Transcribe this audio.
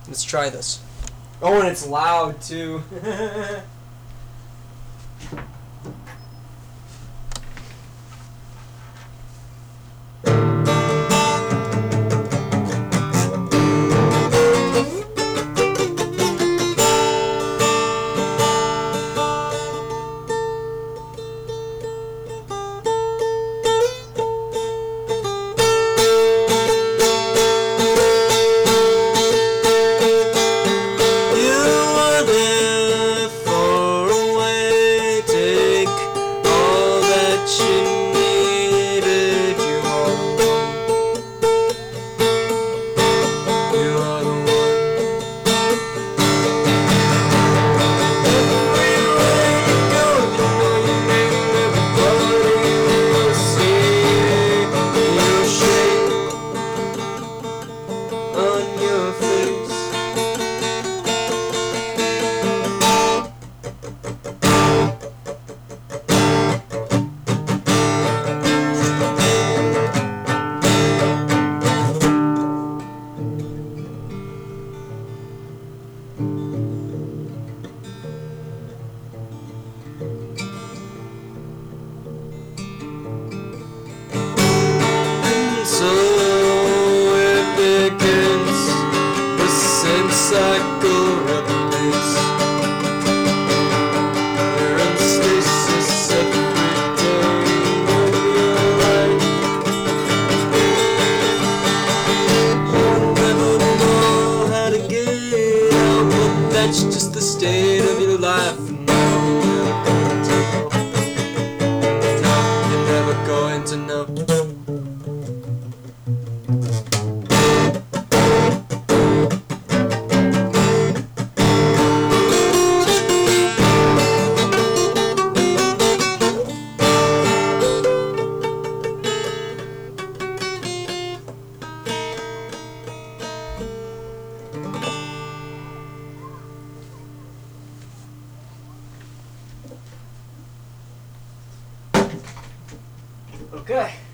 Let's try this. Oh, and it's loud too. So it begins, the same cycle repeats. We're in stasis every day of your life. You'll never know how to get out, but that's just the state of your life. You're never going to know. Okay.